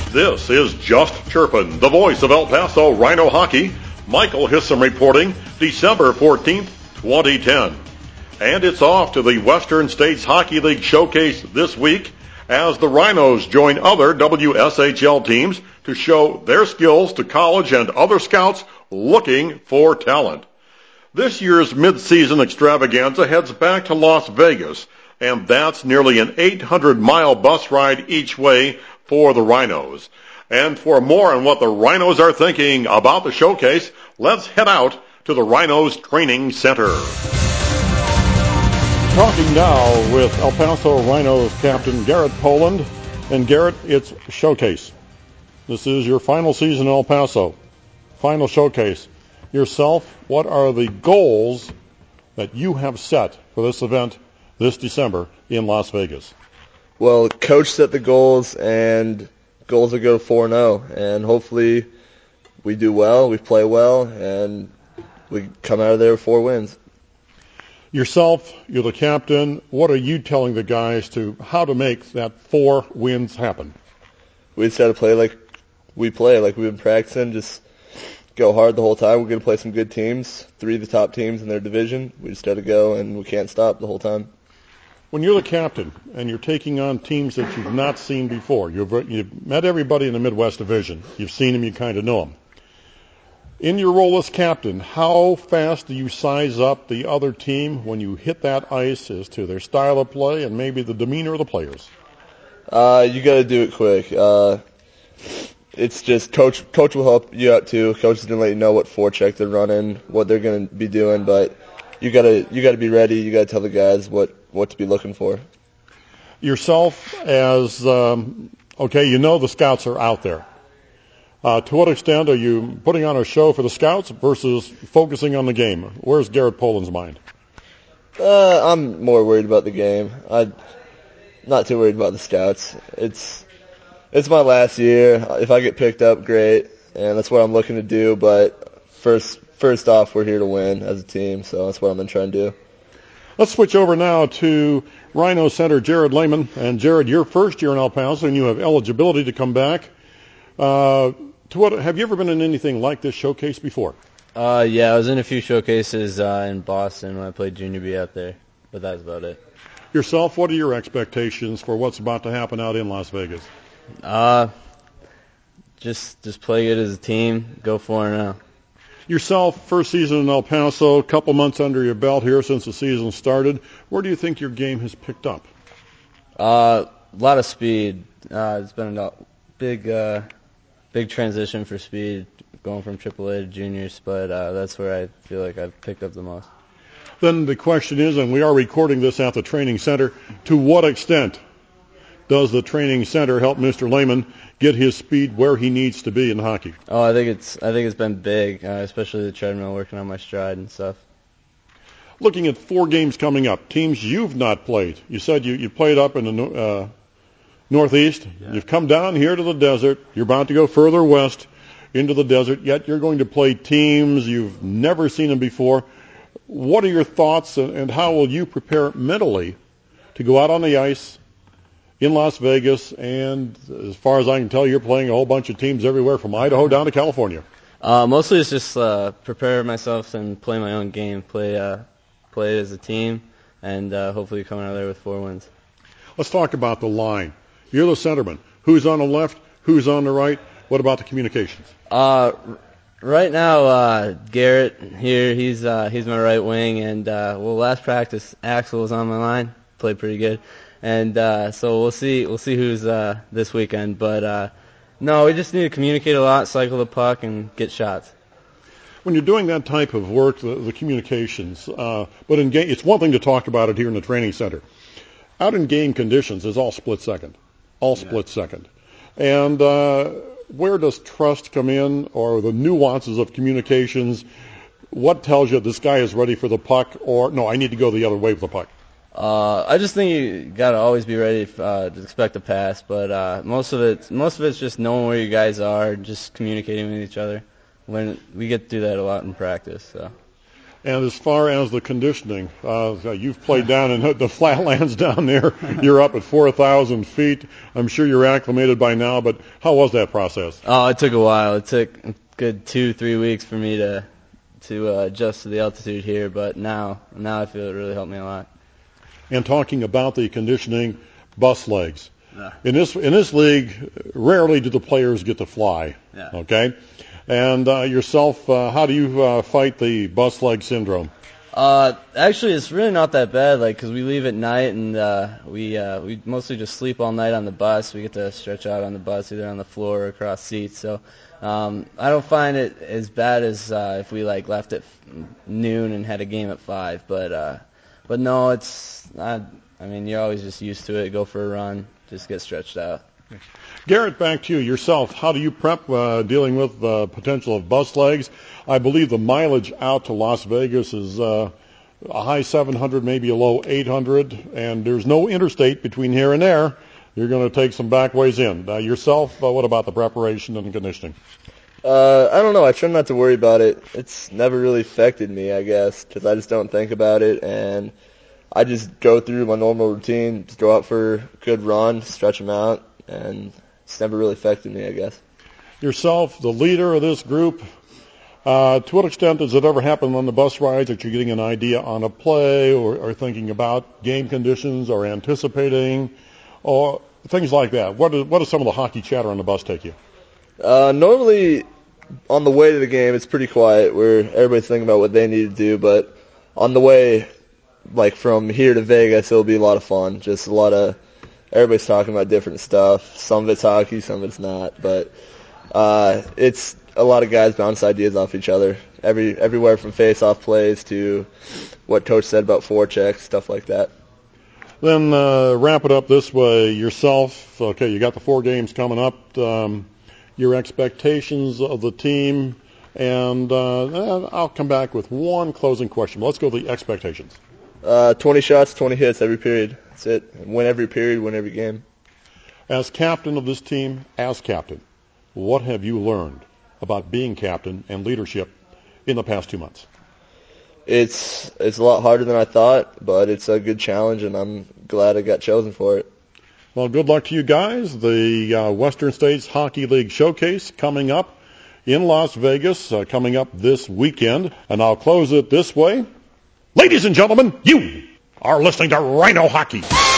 This is Just Chirpin', the voice of El Paso Rhino Hockey. Michael Hissam reporting December 14th, 2010. And it's off to the Western States Hockey League Showcase this week as the Rhinos join other WSHL teams to show their skills to college and other scouts looking for talent. This year's mid-season extravaganza heads back to Las Vegas, and that's nearly an 800-mile bus ride each way for the Rhinos. And for more on what the Rhinos are thinking about the showcase, let's head out to the Rhinos Training Center. Talking now with El Paso Rhinos captain Garrett Poland. And Garrett, it's showcase. This is your final season in El Paso. Final showcase. Yourself, what are the goals that you have set for this event this December in Las Vegas? Well, coach set the goals, and goals are go 4-0, and hopefully we do well, we play well, and we come out of there with 4 wins. Yourself, you're the captain. What are you telling the guys to how to make that 4 wins happen? We just got to play like we play, like we've been practicing, just go hard the whole time. We're going to play some good teams, 3 of the top teams in their division. We just got to go, and we can't stop the whole time. When you're the captain and you're taking on teams that you've not seen before, you've met everybody in the Midwest Division. You've seen them, you kind of know them. In your role as captain, how fast do you size up the other team when you hit that ice as to their style of play and maybe the demeanor of the players? You got to do it quick. It's just coach will help you out too. Coach is going to let you know what forecheck they're running, what they're going to be doing, but you got to be ready. You got to tell the guys what to be looking for. Yourself as, you know the scouts are out there. To what extent are you putting on a show for the scouts versus focusing on the game? Where's Garrett Poland's mind? I'm more worried about the game. I'm not too worried about the scouts. It's my last year. If I get picked up, great, and that's what I'm looking to do, but first off, we're here to win as a team, so that's what I'm going to try and do. Let's switch over now to Rhino center Jared Lehman. And Jared, your first year in El Paso, and you have eligibility to come back. Have you ever been in anything like this showcase before? Yeah, I was in a few showcases in Boston when I played Junior B out there, but that's about it. Yourself, what are your expectations for what's about to happen out in Las Vegas? Just play good as a team, go 4-0. Yourself, first season in El Paso, a couple months under your belt here since the season started. Where do you think your game has picked up? A lot of speed. It's been a big transition for speed going from AAA to juniors, but that's where I feel like I've picked up the most. Then the question is, and we are recording this at the training center, to what extent does the training center help Mr. Lehman get his speed where he needs to be in hockey? Oh, I think it's been big, especially the treadmill, working on my stride and stuff. Looking at 4 games coming up, teams you've not played. You said you played up in the Northeast. Yeah. You've come down here to the desert. You're about to go further west into the desert, yet you're going to play teams you've never seen them before. What are your thoughts, and how will you prepare mentally to go out on the ice in Las Vegas? And as far as I can tell, you're playing a whole bunch of teams everywhere from Idaho down to California. Mostly it's just prepare myself and play my own game, play as a team, and hopefully come out of there with 4 wins. Let's talk about the line. You're the centerman. Who's on the left? Who's on the right? What about the communications? Right now, Garrett here, he's my right wing, and last practice Axel was on my line, played pretty good, and so we'll see who's this weekend. But no, we just need to communicate a lot, cycle the puck, and get shots. When you're doing that type of work, the communications, but in game, it's one thing to talk about it here in the training center. Out in game conditions, it's all split second. And where does trust come in, or the nuances of communications? What tells you this guy is ready for the puck, or no, I need to go the other way with the puck? I just think you got to always be ready to expect a pass, but most of it's just knowing where you guys are, just communicating with each other. When we get to do that a lot in practice. So. And as far as the conditioning, you've played down in the flatlands down there. You're up at 4,000 feet. I'm sure you're acclimated by now, but how was that process? Oh, it took a while. It took a good 2-3 weeks for me to adjust to the altitude here, but now I feel it really helped me a lot. And talking about the conditioning, bus legs. Yeah. In this league, rarely do the players get to fly. Yeah. Okay? And yourself, how do you fight the bus leg syndrome? Actually, it's really not that bad. Like, 'cause we leave at night and we mostly just sleep all night on the bus. We get to stretch out on the bus, either on the floor or across seats. So I don't find it as bad as if we like left at noon and had a game at 5. But no, it's not. I mean, you're always just used to it. Go for a run, just get stretched out. Garrett, back to you. Yourself, how do you prep dealing with the potential of bus legs? I believe the mileage out to Las Vegas is a high 700, maybe a low 800, and there's no interstate between here and there. You're going to take some back ways in. Yourself, what about the preparation and conditioning? I don't know. I try not to worry about it. It's never really affected me, I guess, because I just don't think about it, and I just go through my normal routine, just go out for a good run, stretch them out, and it's never really affected me, I guess. Yourself, the leader of this group, to what extent does it ever happen on the bus rides that you're getting an idea on a play or thinking about game conditions or anticipating or things like that? What does some of the hockey chatter on the bus take you? Normally, on the way to the game, it's pretty quiet where everybody's thinking about what they need to do, but on the way, like from here to Vegas, it'll be a lot of fun. Just a lot of everybody's talking about different stuff. Some of it's hockey, some of it's not. But it's a lot of guys bounce ideas off each other. Everywhere from face-off plays to what Coach said about forechecks, stuff like that. Then wrap it up this way. Yourself, okay, you got the 4 games coming up. Your expectations of the team, and I'll come back with one closing question. Let's go with the expectations. 20 shots, 20 hits every period. That's it. Win every period, win every game. As captain of this team, what have you learned about being captain and leadership in the past 2 months? It's a lot harder than I thought, but it's a good challenge, and I'm glad I got chosen for it. Well, good luck to you guys. The Western States Hockey League Showcase coming up in Las Vegas, coming up this weekend. And I'll close it this way. Ladies and gentlemen, you are listening to Rhino Hockey.